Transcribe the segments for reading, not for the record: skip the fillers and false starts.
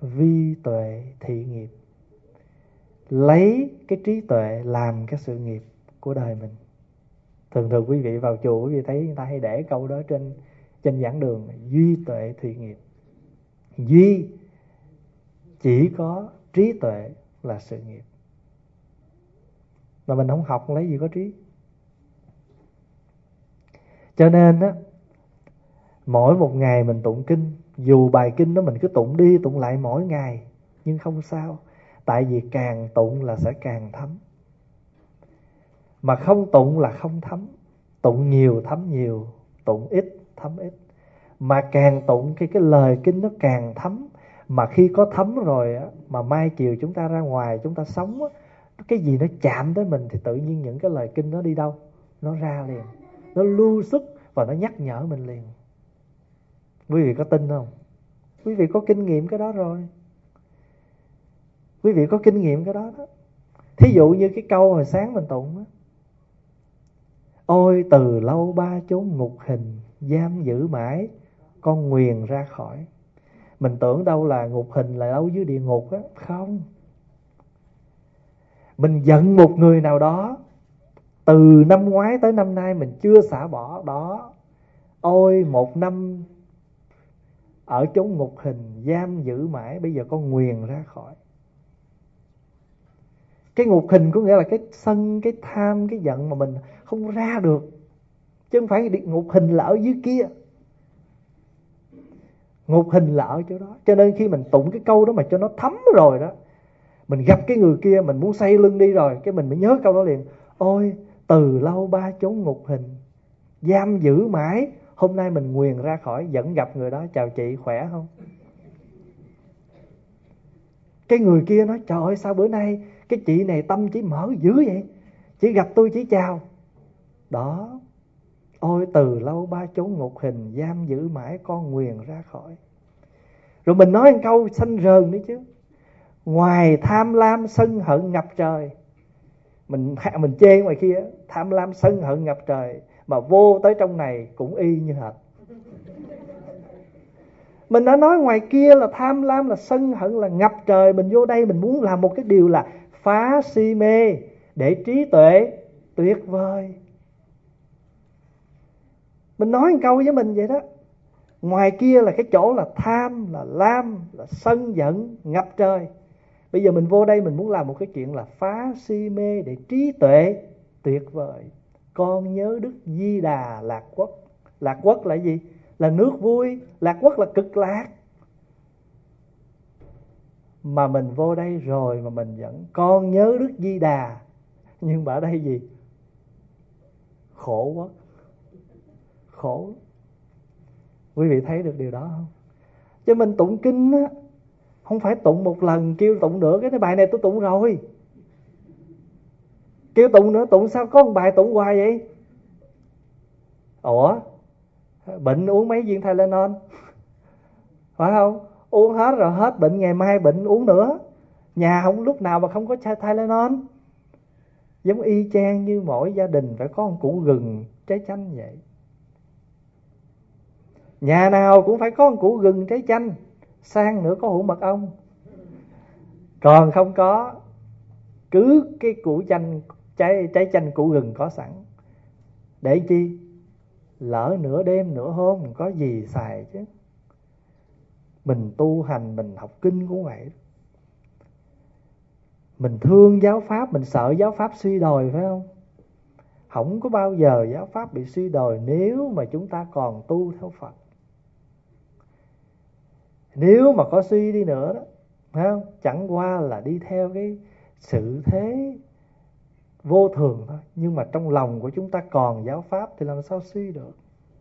vi tuệ thị nghiệp. Lấy cái trí tuệ làm cái sự nghiệp của đời mình. Thường thường quý vị vào chùa, quý vị thấy người ta hay để câu đó trên giảng đường: duy tuệ thị nghiệp. Duy chỉ có trí tuệ là sự nghiệp. Mà mình không học lấy gì có trí. Cho nên á, mỗi một ngày mình tụng kinh, dù bài kinh đó mình cứ tụng đi tụng lại mỗi ngày, nhưng không sao. Tại vì càng tụng là sẽ càng thấm. Mà không tụng là không thấm. Tụng nhiều thấm nhiều, tụng ít thấm ít. Mà càng tụng cái lời kinh nó càng thấm. Mà khi có thấm rồi á, mà mai chiều chúng ta ra ngoài chúng ta sống á, cái gì nó chạm tới mình thì tự nhiên những cái lời kinh nó đi đâu? Nó ra liền. Nó lưu xuất và nó nhắc nhở mình liền. Quý vị có tin không? Quý vị có kinh nghiệm cái đó rồi. Quý vị có kinh nghiệm cái đó đó. Thí dụ như cái câu hồi sáng mình tụng á: ôi từ lâu ba chốn ngục hình, giam giữ mãi con nguyền ra khỏi. Mình tưởng đâu là ngục hình là đâu dưới địa ngục á. Không. Mình giận một người nào đó, từ năm ngoái tới năm nay mình chưa xả bỏ đó. Ôi một năm ở chốn ngục hình, giam giữ mãi, bây giờ con nguyền ra khỏi. Cái ngục hình có nghĩa là cái sân, cái tham, cái giận mà mình không ra được. Chứ không phải ngục hình là ở dưới kia. Ngục hình là ở chỗ đó. Cho nên khi mình tụng cái câu đó mà cho nó thấm rồi đó, mình gặp cái người kia mình muốn xoay lưng đi rồi, cái mình mới nhớ câu đó liền: ôi từ lâu ba chốn ngục hình, giam giữ mãi, hôm nay mình nguyền ra khỏi. Vẫn gặp người đó: chào chị, khỏe không? Cái người kia nói: trời ơi sao bữa nay cái chị này tâm chỉ mở dữ vậy, chỉ gặp tôi chỉ chào. Đó. Ôi từ lâu ba chốn ngục hình, giam giữ mãi con nguyền ra khỏi. Rồi mình nói một câu xanh rờn nữa chứ: ngoài tham lam sân hận ngập trời. Mình chê ngoài kia tham lam sân hận ngập trời, mà vô tới trong này cũng y như hệt. Mình đã nói ngoài kia là tham lam, là sân hận, là ngập trời. Mình vô đây mình muốn làm một cái điều là phá si mê để trí tuệ tuyệt vời. Mình nói một câu với mình vậy đó. Ngoài kia là cái chỗ là tham, là lam, là sân giận ngập trời. Bây giờ mình vô đây mình muốn làm một cái chuyện là phá si mê để trí tuệ tuyệt vời. Con nhớ Đức Di Đà Lạc Quốc. Lạc Quốc là gì? Là nước vui. Lạc Quốc là cực lạc. Mà mình vô đây rồi mà mình vẫn con nhớ Đức Di Đà. Nhưng mà ở đây gì? Khổ quốc. Khổ. Quý vị thấy được điều đó không? Chứ mình tụng kinh á, không phải tụng một lần kêu tụng nữa. Cái bài này tôi tụng rồi, kêu tụng nữa, tụng sao có một bài tụng hoài vậy? Ủa, bệnh uống mấy viên Tylenol, phải không? Uống hết rồi, hết bệnh, ngày mai bệnh uống nữa. Nhà không lúc nào mà không có Tylenol. Giống y chang như mỗi gia đình phải có một củ gừng trái chanh vậy. Nhà nào cũng phải có một củ gừng trái chanh, sang nữa có hũ mật ong. Còn không có, cứ cái củ chanh, trái chanh củ gừng có sẵn. Để chi? Lỡ nửa đêm nửa hôm có gì xài chứ. Mình tu hành, mình học kinh cũng vậy. Mình thương giáo pháp, mình sợ giáo pháp suy đồi, phải không? Không có bao giờ giáo pháp bị suy đồi nếu mà chúng ta còn tu theo Phật. Nếu mà có suy đi nữa đó, phải không? Chẳng qua là đi theo cái sự thế vô thường thôi. Nhưng mà trong lòng của chúng ta còn giáo pháp thì làm sao suy được.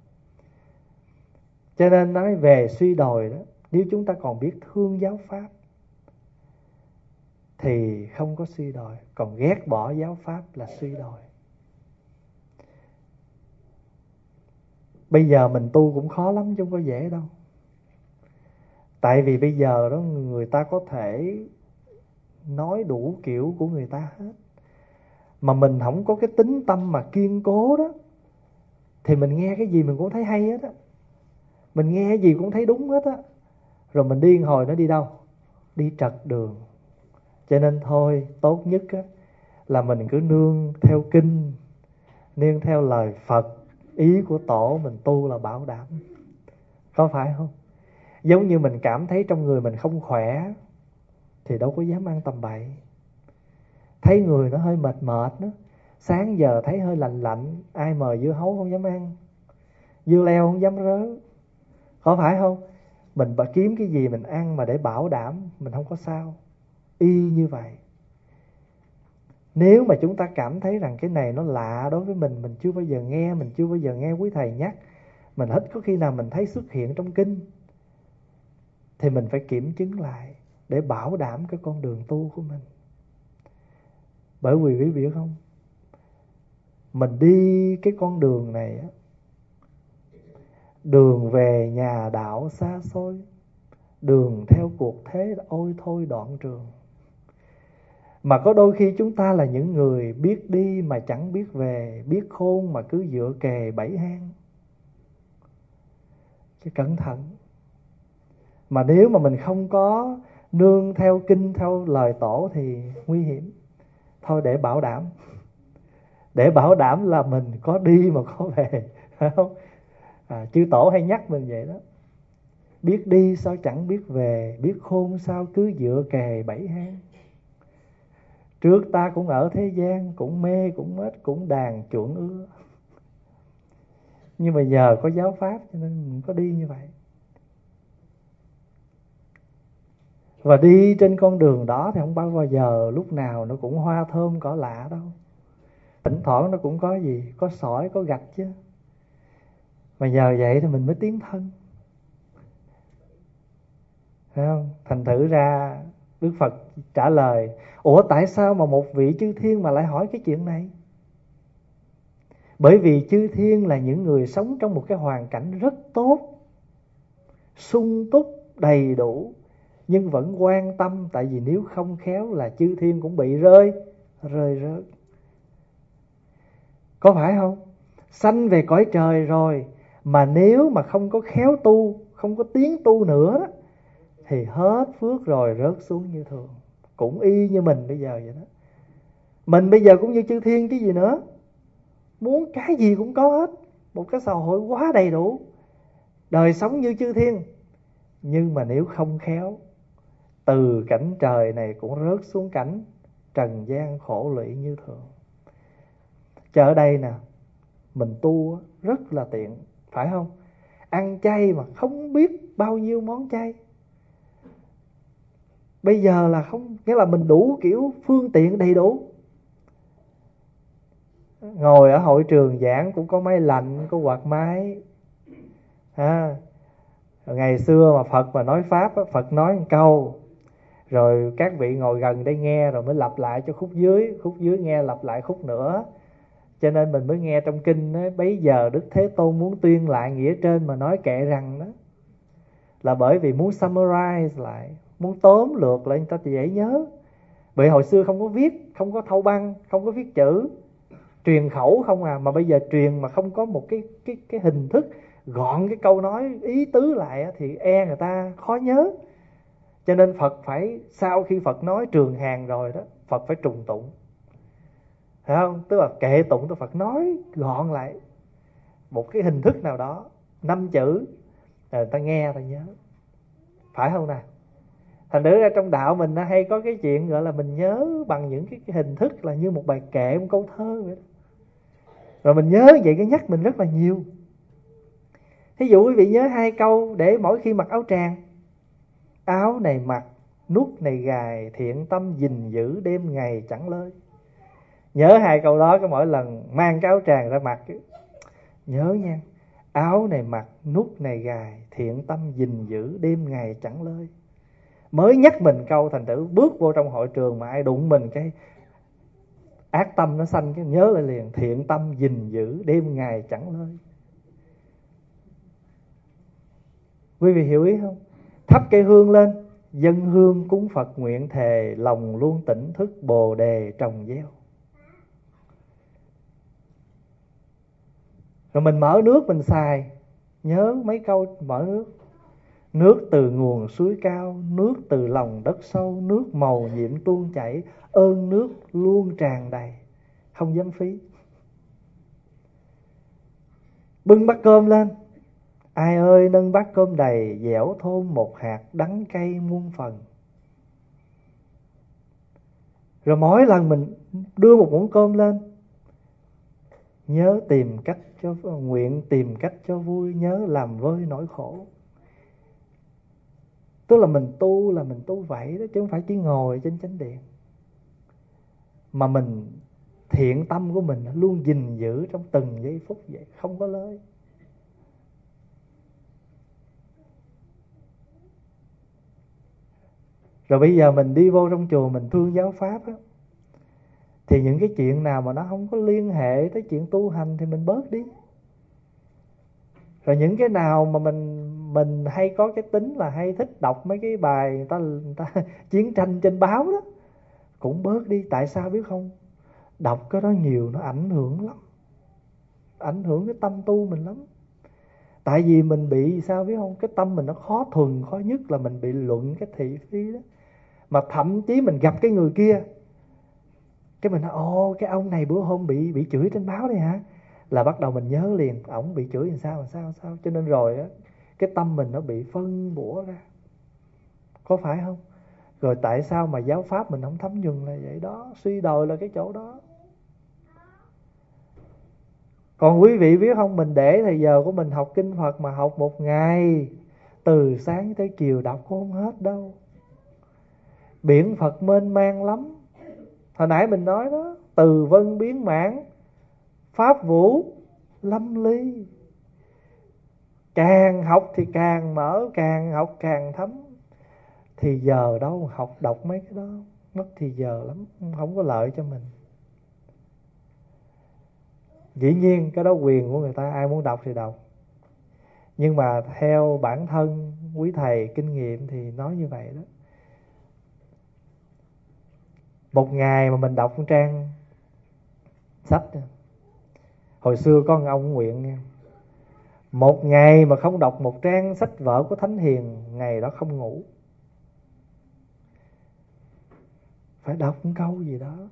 Cho nên nói về suy đồi đó, nếu chúng ta còn biết thương giáo pháp thì không có suy đồi. Còn ghét bỏ giáo pháp là suy đồi. Bây giờ mình tu cũng khó lắm chứ không có dễ đâu. Tại vì bây giờ đó người ta có thể nói đủ kiểu của người ta hết. Mà mình không có cái tính tâm mà kiên cố đó, thì mình nghe cái gì mình cũng thấy hay hết á. Mình nghe cái gì cũng thấy đúng hết á. Rồi mình điên hồi nó đi đâu? đi trật đường. Cho nên thôi, tốt nhất á, là mình cứ nương theo kinh, nương theo lời Phật, ý của tổ mình tu là bảo đảm. Có phải không? Giống như mình cảm thấy trong người mình không khỏe thì đâu có dám ăn tầm bậy. Thấy người nó hơi mệt mệt đó, sáng giờ thấy hơi lạnh lạnh, ai mời dưa hấu không dám ăn, dưa leo không dám rớ. Có phải không? Mình kiếm cái gì mình ăn mà để bảo đảm mình không có sao. Y như vậy. Nếu mà chúng ta cảm thấy rằng cái này nó lạ đối với mình chưa bao giờ nghe, mình chưa bao giờ nghe quý thầy nhắc, mình ít có khi nào mình thấy xuất hiện trong kinh, thì mình phải kiểm chứng lại để bảo đảm cái con đường tu của mình. Bởi vì quý vị biết không, mình đi cái con đường này á, đường về nhà đạo xa xôi, đường theo cuộc thế ôi thôi đoạn trường. Mà có đôi khi chúng ta là những người biết đi mà chẳng biết về, biết khôn mà cứ dựa kề bẫy hang. Chứ cẩn thận. Mà nếu mà mình không có nương theo kinh, theo lời tổ thì nguy hiểm. Thôi để bảo đảm. Để bảo đảm là mình có đi mà có về. Phải không? Chư tổ hay nhắc mình vậy đó. Biết đi sao chẳng biết về, biết khôn sao cứ dựa kề bẫy hang. Trước ta cũng ở thế gian, cũng mê, cũng mết, cũng đàn chuộng ưa. Nhưng mà giờ có giáo pháp cho nên mình có đi như vậy. Và đi trên con đường đó thì không bao giờ lúc nào nó cũng hoa thơm cỏ lạ đâu. Thỉnh thoảng nó cũng có gì, có sỏi, có gạch chứ. Mà giờ vậy thì mình mới tiến thân. Thấy không? Thành thử ra Đức Phật trả lời: ủa tại sao mà một vị chư thiên mà lại hỏi cái chuyện này? Bởi vì chư thiên là những người sống trong một cái hoàn cảnh rất tốt, sung túc, đầy đủ, nhưng vẫn quan tâm. Tại vì nếu không khéo là chư thiên cũng bị rơi rớt. Có phải không? Sanh về cõi trời rồi, mà nếu mà không có khéo tu, không có tiến tu nữa, thì hết phước rồi rớt xuống như thường. Cũng y như mình bây giờ vậy đó. Mình bây giờ cũng như chư thiên chứ gì nữa. Muốn cái gì cũng có hết. Một cái xã hội quá đầy đủ, đời sống như chư thiên. Nhưng mà nếu không khéo, từ cảnh trời này cũng rớt xuống cảnh trần gian khổ lụy như thường. Chứ ở đây nè, mình tu rất là tiện, phải không? Ăn chay mà không biết bao nhiêu món chay. Bây giờ là không, nghĩa là mình đủ kiểu phương tiện đầy đủ. Ngồi ở hội trường giảng cũng có máy lạnh, có quạt máy. Ngày xưa mà Phật mà nói Pháp, Phật nói một câu, rồi các vị ngồi gần đây nghe, rồi mới lặp lại cho khúc dưới nghe lặp lại khúc nữa. Cho nên mình mới nghe trong kinh đó, bấy giờ Đức Thế Tôn muốn tuyên lại nghĩa trên mà nói kệ rằng đó, là bởi vì muốn summarize lại, muốn tóm lược lại cho ta dễ nhớ. Bởi hồi xưa không có viết, không có thâu băng, không có viết chữ, truyền khẩu không à. Mà bây giờ truyền mà không có một cái hình thức gọn cái câu nói ý tứ lại thì người ta khó nhớ. Cho nên Phật phải, sau khi Phật nói trường hàng rồi đó, Phật phải trùng tụng. Thấy không? Tức là kệ tụng của Phật nói gọn lại một cái hình thức nào đó, 5 chữ, rồi ta nghe ta nhớ. Phải không nào? Thành thử ra trong đạo mình nó hay có cái chuyện gọi là mình nhớ bằng những cái hình thức là như một bài kệ, một câu thơ vậy đó. Rồi mình nhớ vậy cái nhắc mình rất là nhiều. Thí dụ quý vị nhớ 2 câu để mỗi khi mặc áo tràng: áo này mặc, nút này gài, thiện tâm gìn giữ, đêm ngày chẳng lơi. Nhớ 2 câu đó, cái mỗi lần mang cái áo tràng ra mặc, nhớ nha: áo này mặc, nút này gài, thiện tâm gìn giữ, đêm ngày chẳng lơi. Mới nhắc mình câu, thành thử bước vô trong hội trường mà ai đụng mình cái ác tâm nó sanh, cái nhớ lại liền: thiện tâm gìn giữ, đêm ngày chẳng lơi. Quý vị hiểu ý không? Thắp cây hương lên, dâng hương cúng Phật nguyện thề, lòng luôn tỉnh thức bồ đề trồng gieo. Rồi mình mở nước mình xài, nhớ mấy câu mở nước. Nước từ nguồn suối cao, nước từ lòng đất sâu, nước màu nhiệm tuôn chảy, ơn nước luôn tràn đầy, không dám phí. Bưng bát cơm lên, ai ơi nâng bát cơm đầy, dẻo thơm một hạt, đắng cay muôn phần. Rồi mỗi lần mình đưa một muỗng cơm lên, nhớ tìm cách cho, nguyện tìm cách cho vui, nhớ làm vơi nỗi khổ. Tức là mình tu là mình tu vậy đó, chứ không phải chỉ ngồi trên chánh điện. Mà mình thiện tâm của mình luôn gìn giữ trong từng giây phút vậy, không có lơi. Rồi bây giờ mình đi vô trong chùa mình thương giáo pháp á, thì những cái chuyện nào mà nó không có liên hệ tới chuyện tu hành thì mình bớt đi. Rồi những cái nào mà mình hay có cái tính là hay thích đọc mấy cái bài người ta chiến tranh trên báo đó, cũng bớt đi. Tại sao biết không? Đọc cái đó nhiều nó ảnh hưởng lắm, ảnh hưởng cái tâm tu mình lắm. Tại vì mình bị sao biết không? Cái tâm mình nó khó thuần, khó nhất là mình bị luận cái thị phi đó. Mà thậm chí mình gặp cái người kia, cái mình nói ồ, cái ông này bữa hôm bị chửi trên báo đây hả? Là bắt đầu mình nhớ liền, ổng bị chửi làm sao. Cho nên rồi á, cái tâm mình nó bị phân bủa ra, có phải không? Rồi tại sao mà giáo pháp mình không thấm nhuần là vậy đó, suy đồi là cái chỗ đó. Còn quý vị biết không, mình để thời giờ của mình học kinh Phật mà học một ngày, từ sáng tới chiều đọc cũng không hết đâu. Biển Phật mênh mang lắm. Hồi nãy mình nói đó, từ vân biến mãn, pháp vũ lâm ly. Càng học thì càng mở, càng học càng thấm. Thì giờ đâu học đọc mấy cái đó, mất thì giờ lắm, không có lợi cho mình. Dĩ nhiên cái đó quyền của người ta, ai muốn đọc thì đọc. Nhưng mà theo bản thân quý thầy kinh nghiệm thì nói như vậy đó. Một ngày mà mình đọc một trang sách, hồi xưa có một ông nguyện nha, một ngày mà không đọc một trang sách vở của Thánh Hiền, ngày đó không ngủ. Phải đọc một câu gì đó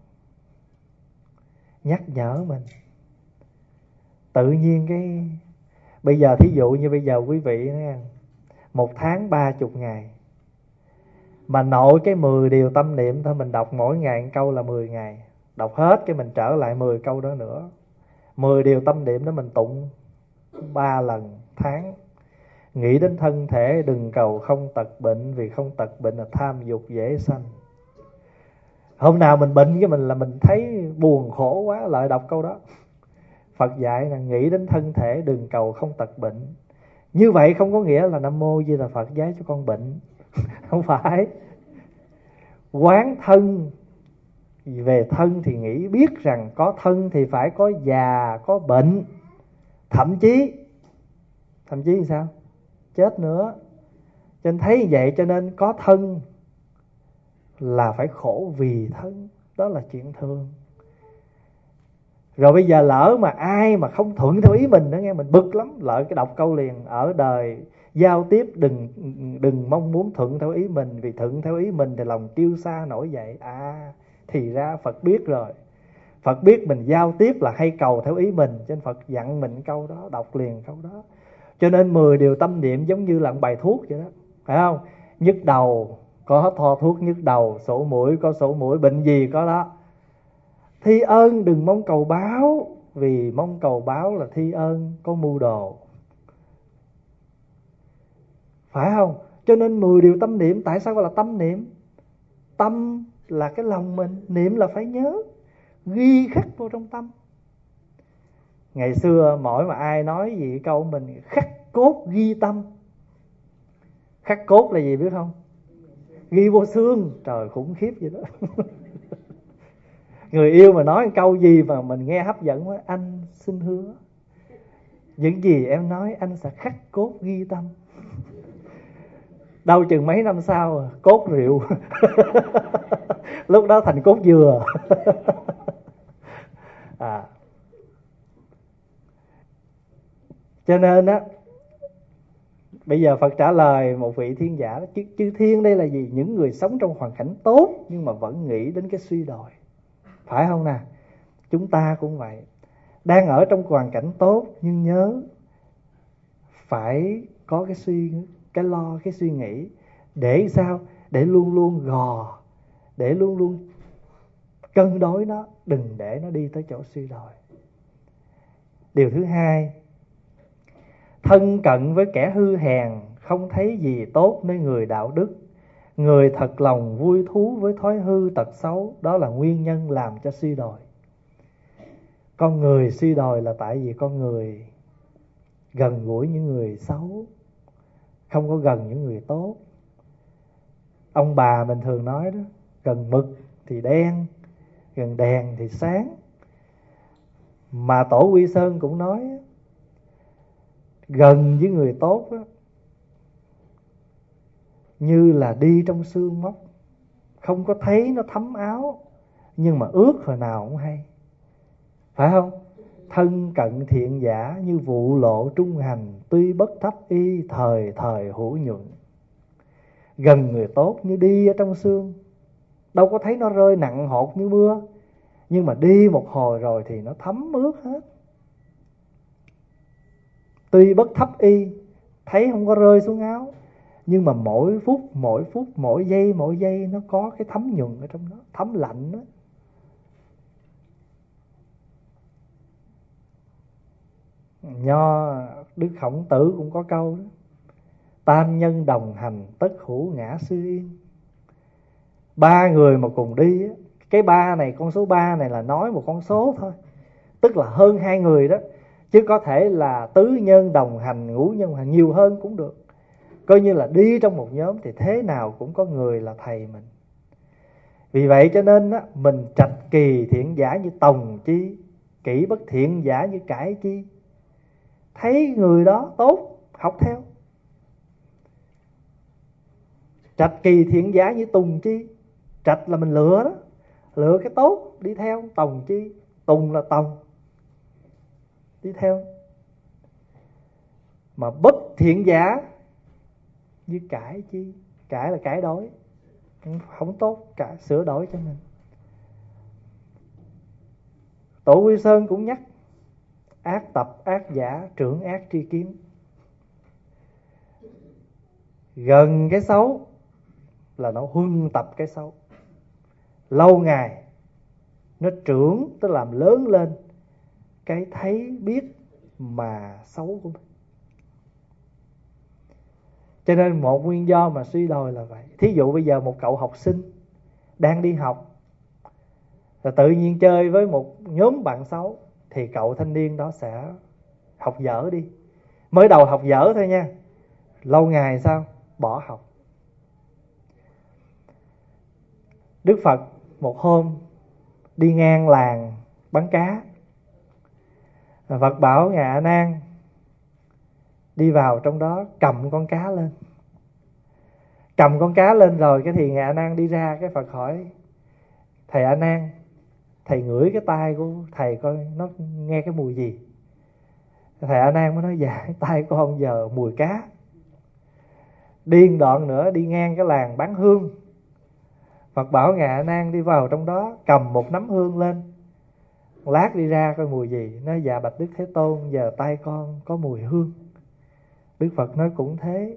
nhắc nhở mình. Tự nhiên cái bây giờ thí dụ như bây giờ quý vị nghe, một tháng 30 ngày, mà nội cái 10 điều tâm niệm thôi, mình đọc mỗi ngày một câu là 10 ngày. Đọc hết cái mình trở lại 10 câu đó nữa. 10 điều tâm niệm đó mình tụng 3 lần tháng. Nghĩ đến thân thể đừng cầu không tật bệnh, vì không tật bệnh là tham dục dễ sanh. Hôm nào mình bệnh cái mình thấy buồn khổ quá, lại đọc câu đó. Phật dạy là nghĩ đến thân thể đừng cầu không tật bệnh. Như vậy không có nghĩa là Nam Mô Di Đà Phật giái cho con bệnh. Không phải. Quán thân, về thân thì nghĩ biết rằng có thân thì phải có già, có bệnh. Thậm chí sao? Chết nữa. Cho nên thấy vậy cho nên có thân là phải khổ vì thân. Đó là chuyện thường. Rồi bây giờ lỡ mà ai mà không thuận theo ý mình đó nghe, mình bực lắm. Lỡ cái đọc câu liền, ở đời giao tiếp đừng mong muốn thuận theo ý mình, vì thuận theo ý mình thì lòng kiêu sa nổi dậy. Thì ra Phật biết rồi. Phật biết mình giao tiếp là hay cầu theo ý mình, cho nên Phật dặn mình câu đó, đọc liền câu đó. Cho nên 10 điều tâm niệm giống như là một bài thuốc vậy đó, phải không? Nhức đầu có thoa thuốc nhức đầu, sổ mũi có sổ mũi, bệnh gì có đó. Thi ơn đừng mong cầu báo, vì mong cầu báo là thi ơn có mưu đồ, phải không? Cho nên 10 điều tâm niệm. Tại sao gọi là tâm niệm? Tâm là cái lòng mình, niệm là phải nhớ, ghi khắc vô trong tâm. Ngày xưa mỗi mà ai nói gì câu mình khắc cốt ghi tâm. Khắc cốt là gì biết không? Ghi vô xương. Trời, khủng khiếp vậy đó. Người yêu mà nói câu gì mà mình nghe hấp dẫn quá, anh xin hứa những gì em nói anh sẽ khắc cốt ghi tâm. Đâu chừng mấy năm sau cốt rượu. Lúc đó thành cốt dừa. Cho nên á, Bây giờ Phật trả lời một vị thiên giả, chư thiên đây là gì? Những người sống trong hoàn cảnh tốt nhưng mà vẫn nghĩ đến cái suy đồi, phải không nào? Chúng ta cũng vậy, đang ở trong hoàn cảnh tốt nhưng nhớ phải có cái lo, cái suy nghĩ. Để sao? Để luôn luôn gò, để luôn luôn cân đối nó, đừng để nó đi tới chỗ suy đồi. Điều thứ hai, thân cận với kẻ hư hèn, không thấy gì tốt nơi người đạo đức. Người thật lòng vui thú với thói hư tật xấu, đó là nguyên nhân làm cho suy đồi. Con người suy đồi là tại vì con người gần gũi những người xấu, không có gần những người tốt. Ông bà mình thường nói đó, gần mực thì đen, gần đèn thì sáng. Mà Tổ Quy Sơn cũng nói, gần với người tốt đó, như là đi trong sương móc, không có thấy nó thấm áo, nhưng mà ướt hồi nào cũng hay, phải không? Thân cận thiện giả như vụ lộ trung hành, tuy bất thấp y thời thời hữu nhuận. Gần người tốt như đi ở trong sương, đâu có thấy nó rơi nặng hột như mưa, nhưng mà đi một hồi rồi thì nó thấm ướt hết. Tuy bất thấp y, thấy không có rơi xuống áo, nhưng mà mỗi phút, mỗi giây nó có cái thấm nhuận ở trong đó, thấm lạnh đó. Nho Đức Khổng Tử cũng có câu đó, tam nhân đồng hành tất hữu ngã sư yên. Ba người mà cùng đi á, cái ba này, con số 3 này là nói một con số thôi, tức là hơn 2 người đó, chứ có thể là tứ nhân đồng hành, ngũ nhân đồng hành, nhiều hơn cũng được. Coi như là đi trong một nhóm thì thế nào cũng có người là thầy mình. Vì vậy cho nên á, mình trạch kỳ thiện giả như tòng chi, kỹ bất thiện giả như cải chi. Thấy người đó tốt, học theo. Trạch kỳ thiện giả như tùng chi. Trạch là mình lựa đó, lựa cái tốt đi theo. Tòng chi, tùng là tòng, đi theo. Mà bất thiện giả như cải chi. Cải là cải đổi, không tốt, cả sửa đổi cho mình. Tổ Quy Sơn cũng nhắc, ác tập ác giả, trưởng ác tri kiến. Gần cái xấu là nó huân tập cái xấu, lâu ngày nó trưởng, tức làm lớn lên cái thấy biết mà xấu của mình. Cho nên một nguyên do mà suy đồi là vậy. Thí dụ bây giờ một cậu học sinh đang đi học, rồi tự nhiên chơi với một nhóm bạn xấu, thì cậu thanh niên đó sẽ học dở đi. Mới đầu học dở thôi nha, lâu ngày sao? Bỏ học. Đức Phật một hôm đi ngang làng bán cá, Phật bảo Ngài A Nan đi vào trong đó cầm con cá lên. Cầm con cá lên rồi cái thì Ngài A Nan đi ra, cái Phật hỏi thầy A Nan, thầy ngửi cái tai của thầy coi nó nghe cái mùi gì? Thầy A Nan mới nói dạ, tai con giờ mùi cá. Đi một đoạn nữa đi ngang cái làng bán hương, Phật bảo Ngài A Nan đi vào trong đó cầm một nắm hương lên, lát đi ra coi mùi gì. Nói dạ bạch Đức Thế Tôn, giờ tay con có mùi hương. Đức Phật nói cũng thế,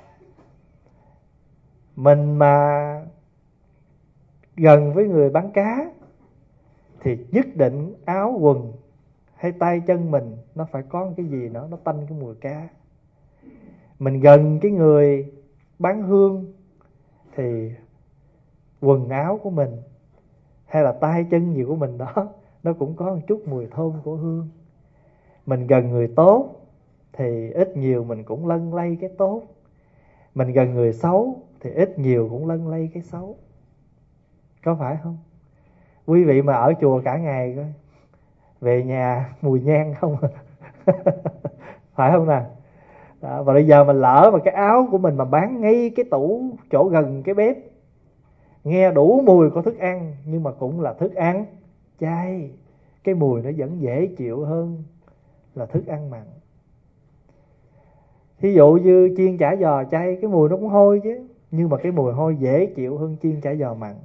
mình mà gần với người bán cá thì nhất định áo quần hay tay chân mình nó phải có cái gì nữa, nó tanh cái mùi cá. Mình gần cái người bán hương thì quần áo của mình hay là tay chân gì của mình đó, nó cũng có một chút mùi thơm của hương. Mình gần người tốt thì ít nhiều mình cũng lân lay cái tốt. Mình gần người xấu thì ít nhiều cũng lân lay cái xấu. Có phải không? Quý vị mà ở chùa cả ngày coi, về nhà mùi nhang không à? Phải không nào? Đó, và bây giờ mình lỡ mà cái áo của mình mà bán ngay cái tủ chỗ gần cái bếp, nghe đủ mùi của thức ăn nhưng mà cũng là thức ăn chay, cái mùi nó vẫn dễ chịu hơn là thức ăn mặn. Thí dụ như chiên chả giò chay, cái mùi nó cũng hôi chứ, nhưng mà cái mùi hôi dễ chịu hơn chiên chả giò mặn.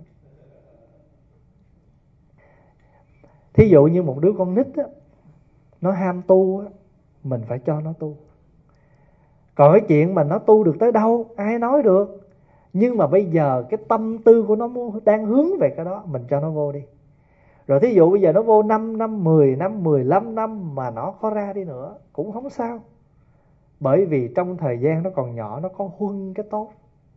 Thí dụ như một đứa con nít á, nó ham tu á, mình phải cho nó tu. Còn cái chuyện mà nó tu được tới đâu ai nói được, nhưng mà bây giờ cái tâm tư của nó đang hướng về cái đó, mình cho nó vô đi. Rồi thí dụ bây giờ nó vô 5 năm, 10 năm, 15 năm mà nó có ra đi nữa cũng không sao. Bởi vì trong thời gian nó còn nhỏ, nó có huân cái tốt.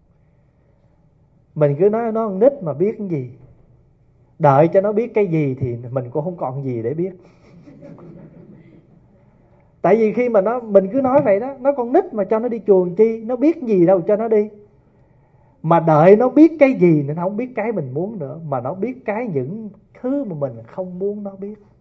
Mình cứ nói nó con nít mà biết cái gì, đợi cho nó biết cái gì thì mình cũng không còn gì để biết. Tại vì khi mà mình cứ nói vậy đó, nó con nít mà cho nó đi chùa chi, nó biết gì đâu cho nó đi. Mà đợi nó biết cái gì, nó không biết cái mình muốn nữa, mà nó biết cái những thứ mà mình không muốn nó biết.